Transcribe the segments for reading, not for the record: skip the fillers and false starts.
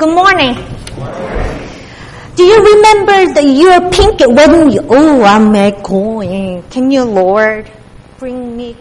Good morning. Do you remember your pink when you, oh, I'm going. Can you, Lord, bring me?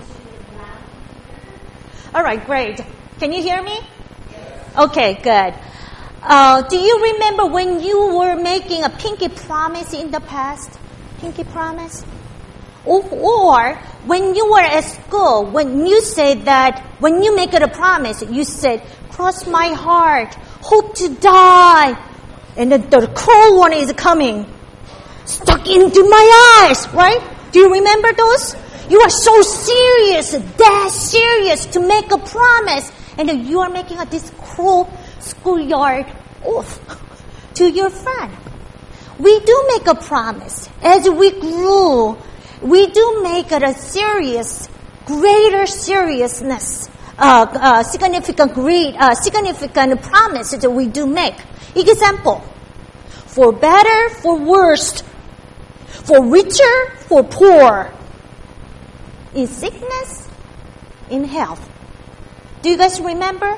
All right, great. Can you hear me? Okay, good. Do you remember when you were making a pinky promise in the past? Pinky promise? Or when you were at school, when you said that, when you make it a promise, you said, cross my heart, hope to die. And then the cold one is coming, stuck into my eyes, right? Do you remember those? You are so serious, that serious to make a promise. And then you are making this cruel schoolyard oath to your friend. We do make a promise. As we grew, we do make it a serious, greater seriousness, significant promise that we do make. Example, for better, for worse, for richer, for poor, in sickness, in health. Do you guys remember?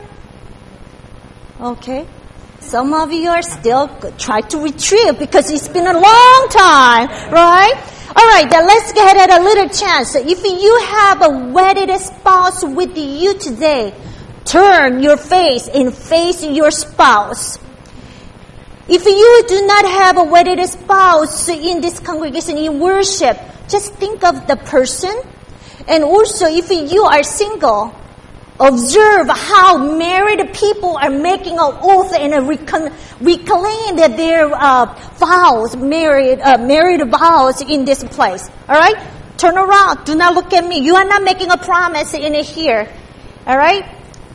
Okay. Some of you are still trying to retrieve because it's been a long time, right? All right, then let's get at a little chance. If you have a wedded spouse with you today, turn your face and face your spouse. If you do not have a wedded spouse in this congregation in worship, just think of the person. And also, if you are single, observe how married people are making an oath and reclaim their vows, married vows in this place. All right? Turn around. Do not look at me. You are not making a promise in here. All right?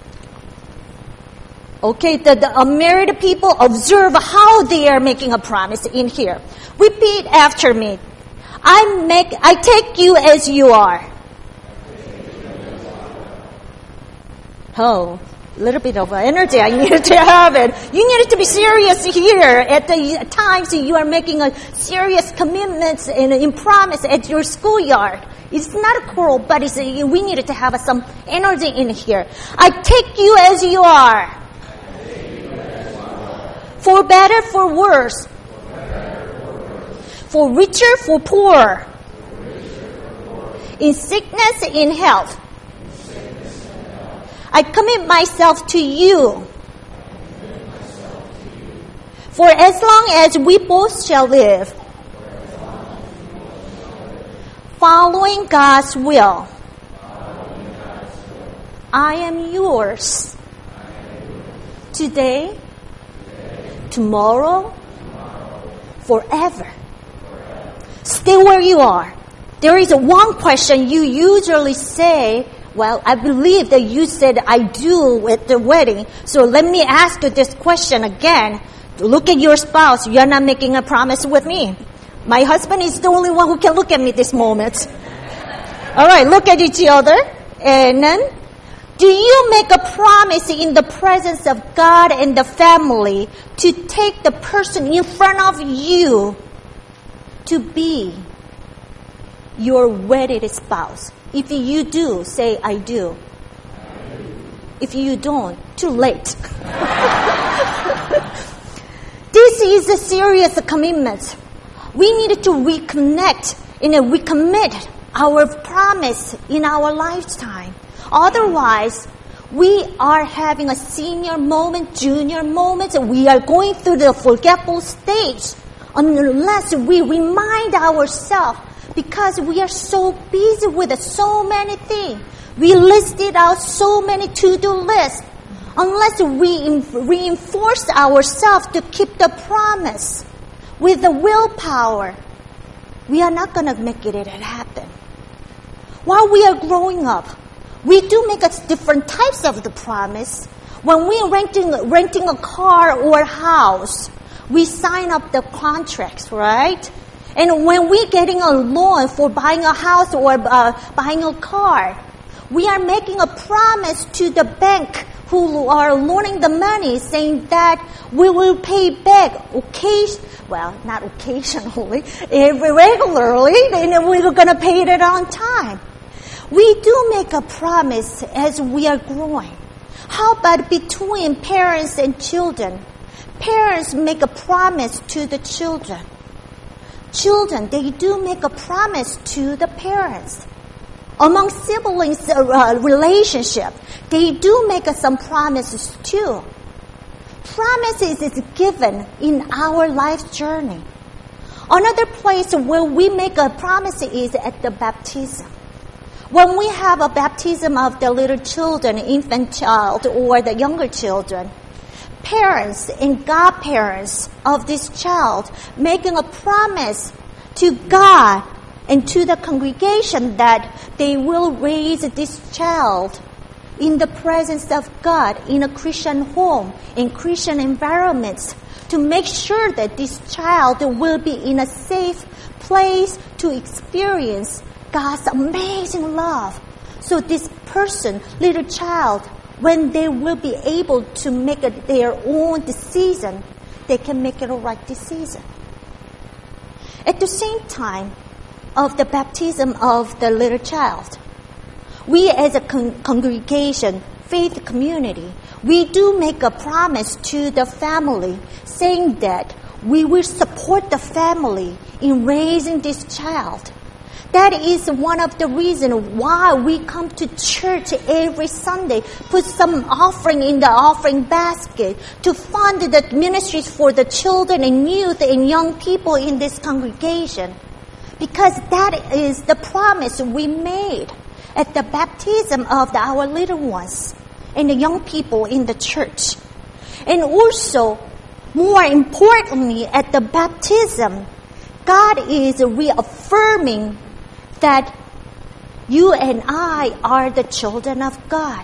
Okay, the married people observe how they are making a promise in here. Repeat after me. I take you as you are. Oh, a little bit of energy. I need to have it. You need to be serious here. At the times you are making a serious commitments and in promise at your schoolyard. It's not cruel, but we need to have some energy in here. I take you as you are. For better, for worse. For richer, for poor. In sickness, in health. I commit myself to you. For as long as we both shall live, following God's will, I am yours. Today, tomorrow, forever. Stay where you are. There is one question you usually say. Well, I believe that you said I do at the wedding. So let me ask you this question again. Look at your spouse. You're not making a promise with me. My husband is the only one who can look at me this moment. All right, look at each other. And then, do you make a promise in the presence of God and the family to take the person in front of you to be your wedded spouse? If you do, say, I do. If you don't, too late. This is a serious commitment. We need to reconnect and recommit our promise in our lifetime. Otherwise, we are having a senior moment, junior moment, and we are going through the forgetful stage unless we remind ourselves. Because we are so busy with so many things. We listed out so many to-do lists. Unless we reinforce ourselves to keep the promise with the willpower, we are not going to make it happen. While we are growing up, we do make different types of the promise. When we are renting a car or a house, we sign up the contracts, right? And when we're getting a loan for buying a house or buying a car, we are making a promise to the bank who are loaning the money, saying that we will pay back not occasionally, regularly, and we're going to pay it on time. We do make a promise as we are growing. How about between parents and children? Parents make a promise to the children. Children, they do make a promise to the parents. Among siblings relationship, they do make some promises too. Promises is given in our life journey. Another place where we make a promise is at the baptism. When we have a baptism of the little children, infant child, or the younger children, parents and godparents of this child making a promise to God and to the congregation that they will raise this child in the presence of God in a Christian home, in Christian environments, to make sure that this child will be in a safe place to experience God's amazing love. So this person, little child, when they will be able to make their own decision, they can make it a right decision. At the same time of the baptism of the little child, we as a congregation, faith community, we do make a promise to the family saying that we will support the family in raising this child. That is one of the reasons why we come to church every Sunday, put some offering in the offering basket to fund the ministries for the children and youth and young people in this congregation. Because that is the promise we made at the baptism of our little ones and the young people in the church. And also, more importantly, at the baptism, God is reaffirming that you and I are the children of God.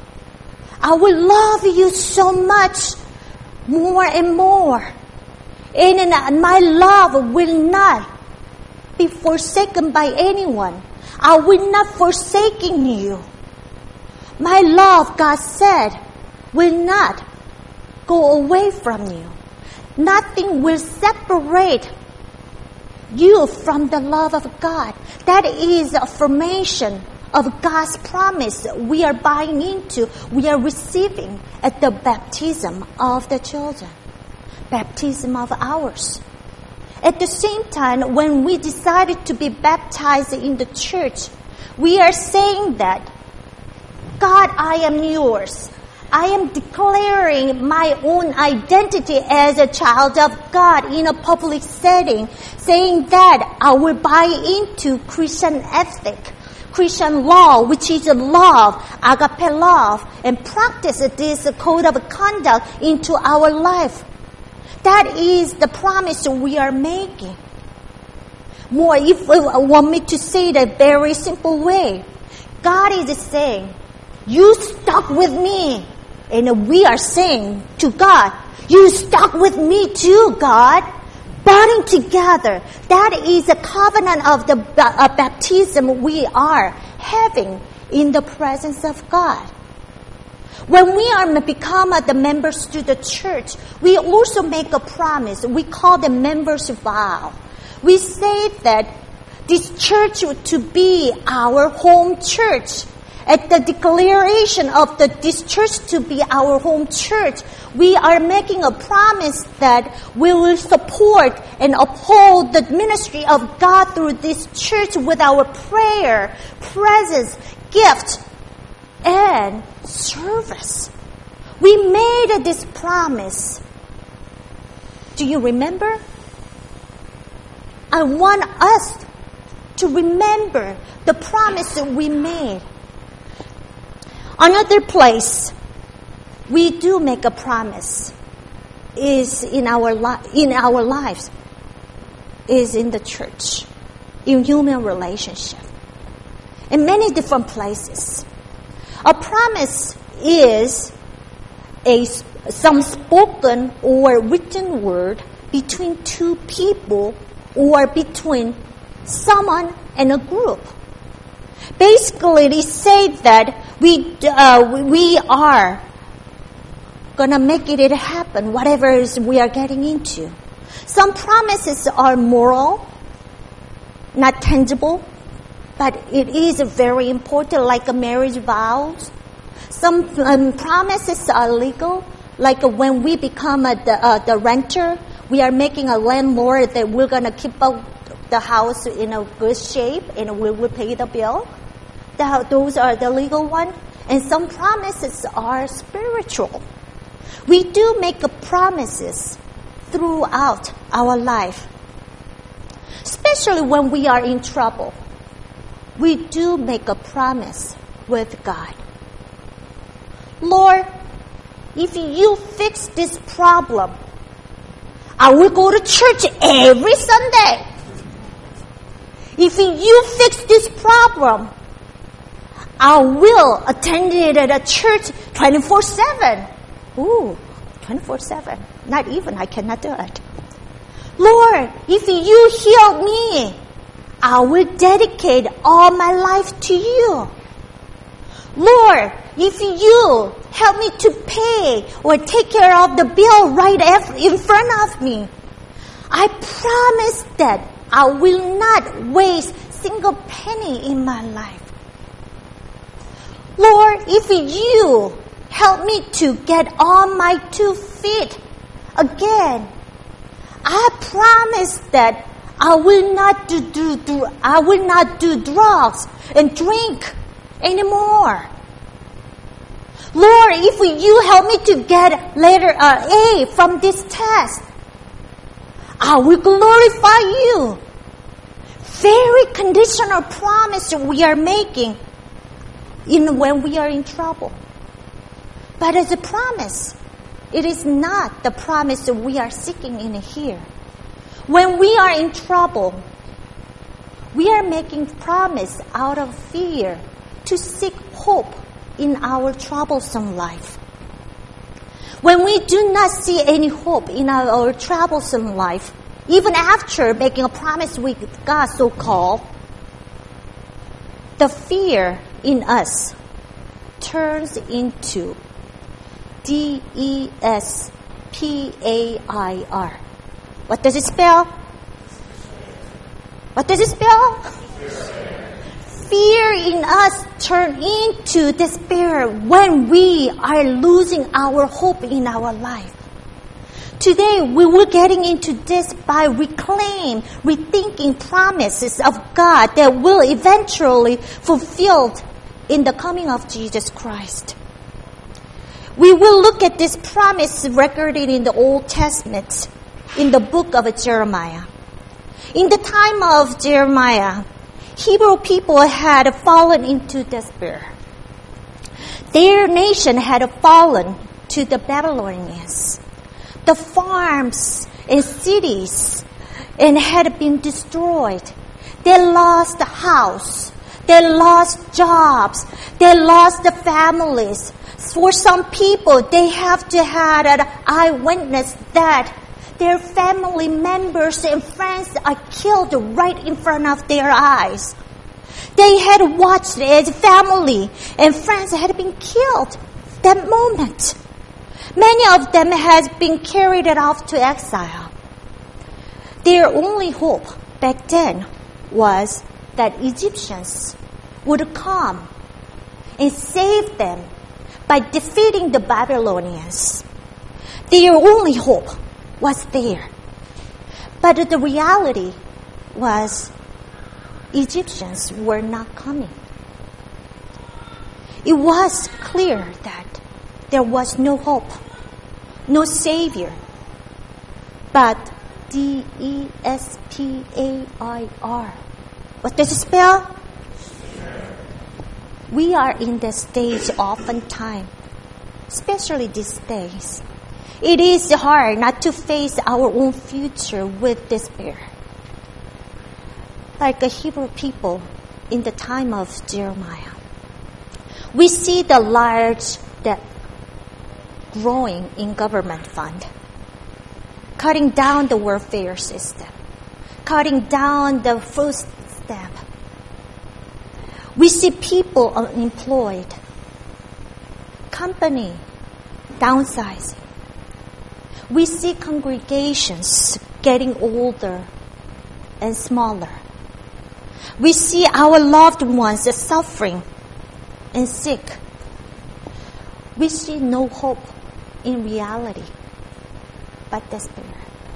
I will love you so much more and more. And my love will not be forsaken by anyone. I will not forsaking you. My love, God said, will not go away from you. Nothing will separate you from the love of God. That is affirmation of God's promise we are buying into, we are receiving at the baptism of the children. Baptism of ours. At the same time, when we decided to be baptized in the church, we are saying that, God, I am yours. I am declaring my own identity as a child of God in a public setting, saying that I will buy into Christian ethic, Christian law, which is love, agape love, and practice this code of conduct into our life. That is the promise we are making. More, if you want me to say it a very simple way, God is saying, you stuck with me. And we are saying to God, you stuck with me too, God. Bonding together. That is a covenant of the baptism we are having in the presence of God. When we are become the members to the church, we also make a promise. We call the members' vow. We say that this church to be our home church. At the declaration of this church to be our home church, we are making a promise that we will support and uphold the ministry of God through this church with our prayer, presence, gift, and service. We made this promise. Do you remember? I want us to remember the promise that we made. Another place we do make a promise is in our lives, is in the church, in human relationship, in many different places. A promise is some spoken or written word between two people or between someone and a group. Basically, they say that we are gonna make it happen, whatever it is we are getting into. Some promises are moral, not tangible, but it is very important, like a marriage vows. Some promises are legal, Like when we become the renter, we are making a landlord that we're going to keep up the house in a good shape and we will pay the bill. Those are the legal ones. And some promises are spiritual. We do make promises throughout our life. Especially when we are in trouble. We do make a promise with God. Lord, if you fix this problem, I will go to church every Sunday. If you fix this problem, I will attend it at a church 24/7. Ooh, 24/7. Not even, I cannot do it. Lord, if you heal me, I will dedicate all my life to you. Lord, if you help me to pay or take care of the bill right in front of me, I promise that I will not waste single penny in my life. Lord, if you help me to get on my 2 feet again, I promise that I will not do drugs and drink anymore. Lord, if you help me to get letter A from this test, I will glorify you. Very conditional promise we are making when we are in trouble. But as a promise, it is not the promise that we are seeking in here. When we are in trouble, we are making promise out of fear to seek hope in our troublesome life. When we do not see any hope in our troublesome life, even after making a promise with God, so-called, the fear in us turns into DESPAIR. What does it spell? What does it spell? Fear in us turns into despair when we are losing our hope in our life. Today, we will getting into this by rethinking promises of God that will eventually fulfilled in the coming of Jesus Christ. We will look at this promise recorded in the Old Testament, in the book of Jeremiah. In the time of Jeremiah, Hebrew people had fallen into despair. Their nation had fallen to the Babylonians. The farms and cities had been destroyed. They lost the house. They lost jobs. They lost the families. For some people, they have to have an eyewitness that their family members and friends are killed right in front of their eyes. They had watched as family and friends had been killed that moment. Many of them had been carried off to exile. Their only hope back then was that Egyptians would come and save them by defeating the Babylonians. Their only hope was there. But the reality was Egyptians were not coming. It was clear that there was no hope, no Savior. But DESPAIR. What does it spell? We are in the stage oftentimes, especially these days. It is hard not to face our own future with despair. Like the Hebrew people in the time of Jeremiah. We see the large debt growing in government fund, cutting down the welfare system, cutting down the food stamp. We see people unemployed, company downsizing. We see congregations getting older and smaller. We see our loved ones suffering and sick. We see no hope in reality, but despair.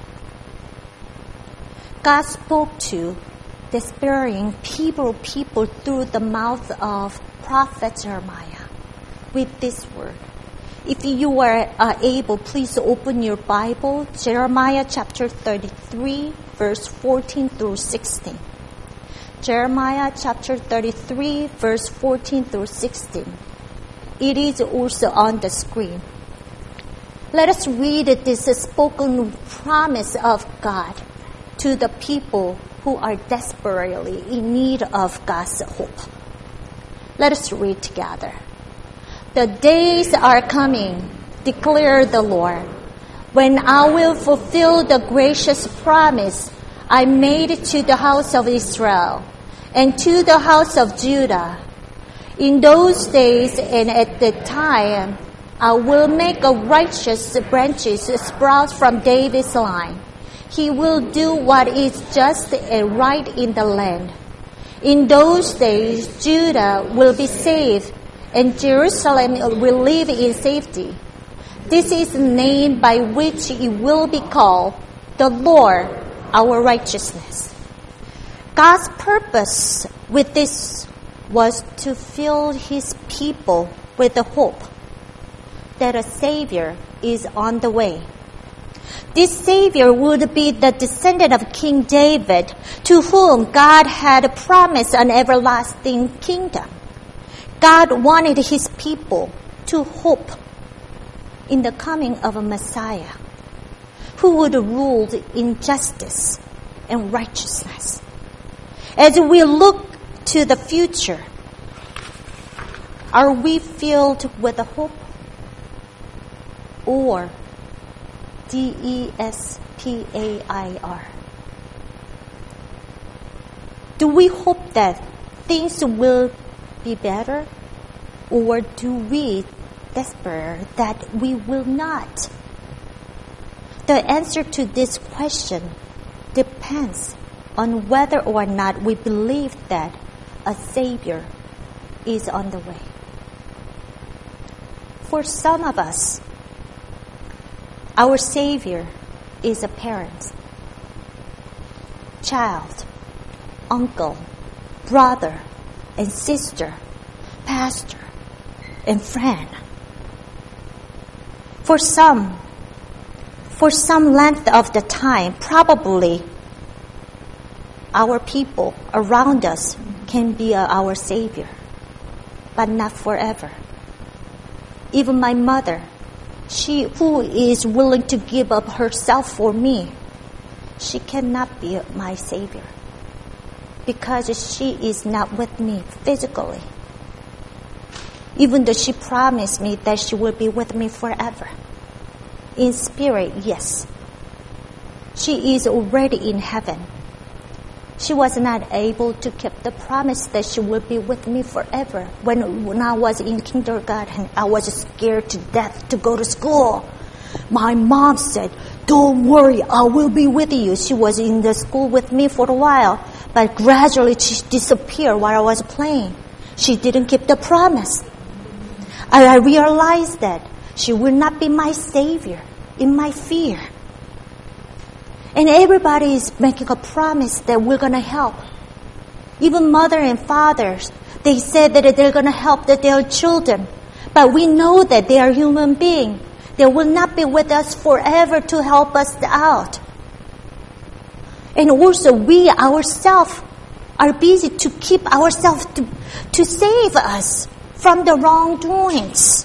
God spoke to despairing people through the mouth of prophet Jeremiah with this word. If you are able, please open your Bible, Jeremiah chapter 33, verse 14 through 16. Jeremiah chapter 33, verse 14 through 16. It is also on the screen. Let us read this spoken promise of God to the people who are desperately in need of God's hope. Let us read together. The days are coming, declare the Lord, when I will fulfill the gracious promise I made to the house of Israel and to the house of Judah. In those days and at that time, I will make a righteous branches sprout from David's line. He will do what is just and right in the land. In those days, Judah will be saved, and Jerusalem will live in safety. This is the name by which it will be called, the Lord, our righteousness. God's purpose with this was to fill His people with the hope that a Savior is on the way. This Savior would be the descendant of King David, to whom God had promised an everlasting kingdom. God wanted His people to hope in the coming of a Messiah who would rule in justice and righteousness. As we look to the future, are we filled with a hope or despair? Do we hope that things will be better, or do we despair that we will not? The answer to this question depends on whether or not we believe that a Savior is on the way. For some of us, our Savior is a parent, child, uncle, brother, and sister, pastor, and friend. For some length of the time, probably our people around us can be our Savior, but not forever. Even my mother, she who is willing to give up herself for me, she cannot be my Savior because she is not with me physically. Even though she promised me that she will be with me forever. In spirit, yes. She is already in heaven. She was not able to keep the promise that she would be with me forever. When I was in kindergarten, I was scared to death to go to school. My mom said, "Don't worry, I will be with you." She was in the school with me for a while, but gradually she disappeared while I was playing. She didn't keep the promise. I realized that she will not be my Savior in my fear. And everybody is making a promise that we're going to help. Even mother and fathers, they said that they're going to help their children. But we know that they are human beings. They will not be with us forever to help us out. And also we ourselves are busy to keep ourselves to save us from the wrongdoings.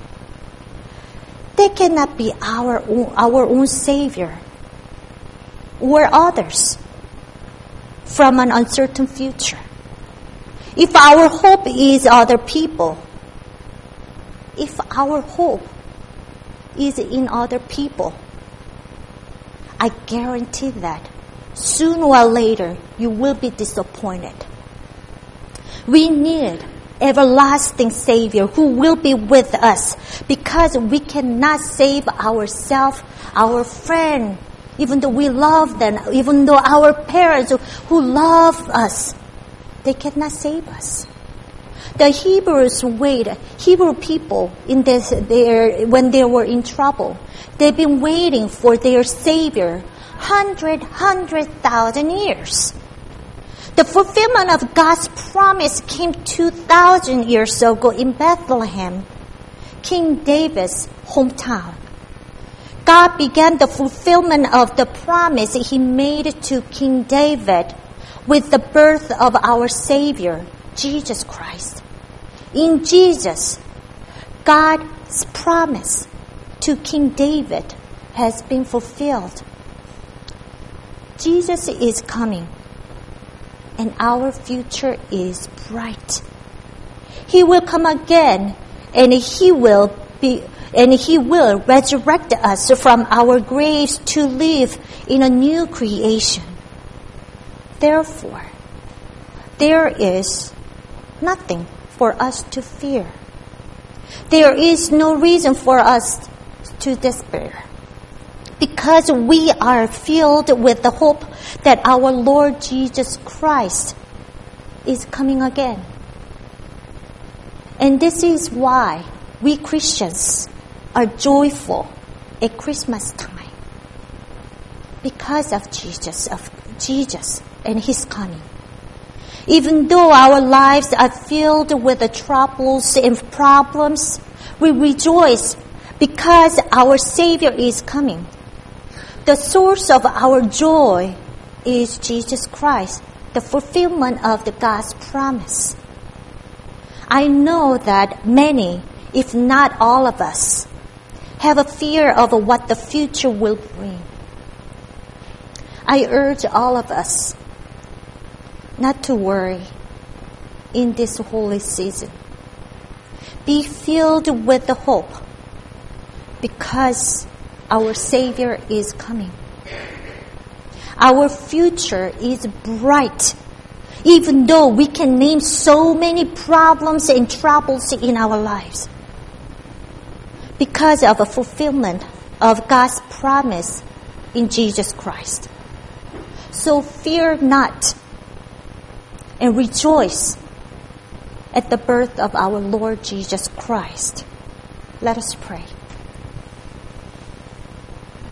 They cannot be our own Savior or others from an uncertain future. If our hope is other people, if our hope is in other people, I guarantee that sooner or later you will be disappointed. We need everlasting Savior who will be with us, because we cannot save ourselves, our friend, even though we love them, even though our parents who love us, they cannot save us. The Hebrew people when they were in trouble, they've been waiting for their Savior 100,000 years. The fulfillment of God's promise came 2,000 years ago in Bethlehem, King David's hometown. God began the fulfillment of the promise He made to King David with the birth of our Savior, Jesus Christ. In Jesus, God's promise to King David has been fulfilled. Jesus is coming, and our future is bright. He will come again, and He will resurrect us from our graves to live in a new creation. Therefore, there is nothing for us to fear. There is no reason for us to despair, because we are filled with the hope that our Lord Jesus Christ is coming again. And this is why we Christians are joyful at Christmas time, because of Jesus and His coming. Even though our lives are filled with the troubles and problems, we rejoice because our Savior is coming. The source of our joy is Jesus Christ, the fulfillment of the God's promise. I know that many, if not all of us, have a fear of what the future will bring. I urge all of us not to worry in this holy season. Be filled with the hope, because our Savior is coming. Our future is bright, even though we can name so many problems and troubles in our lives, because of a fulfillment of God's promise in Jesus Christ. So fear not, and rejoice at the birth of our Lord Jesus Christ. Let us pray.